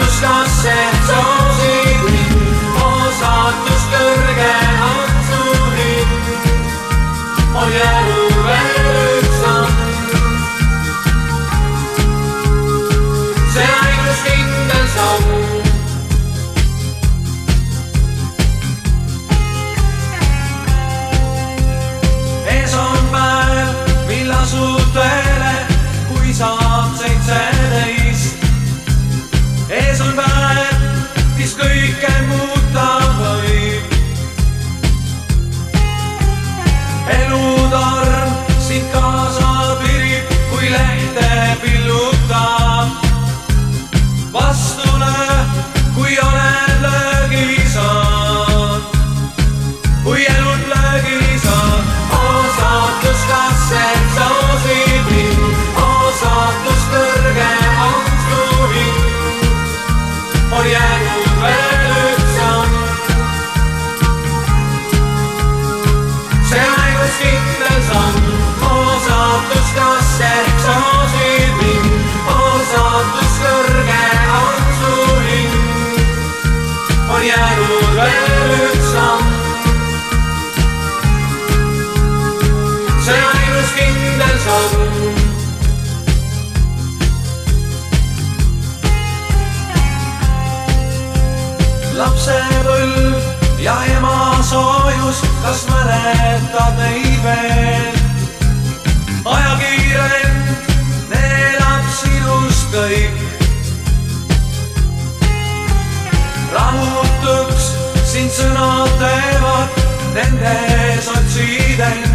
saatusklasse soosib mind, saatus kõrge on su hind. On jäänud veel üks samm, see ainus kindel samm. Ees on päev, mil asud tõele, kui saab 17. Ees on päev, mis kõike muuta võib. Elutorm sind kaasa pirib, kui lehte pillutab. Vastu löö, kui oled löögi saad, kui elud löögi saad. Saatusklasse soosib mind, saatus kõrge on su hind. On jäänud veel üks samm, see ainus kindel samm. Saatusklasse soosib mind, saatus kõrge on su hind. On jäänud veel üks samm, see ainus kindel samm. Lapsepõlv ja ema soojus, kas mäletad neid veel? Ajakiire end neelab sinust kõik. Rahutuks sind sõnad teevad, nende sotsidel.